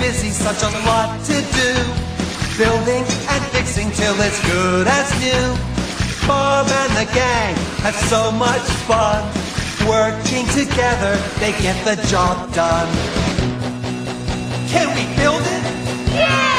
busy, such a lot to do. Building and fixing till it's good as new. Bob and the gang have so much fun. Working together, they get the job done. Can we build it? Yeah!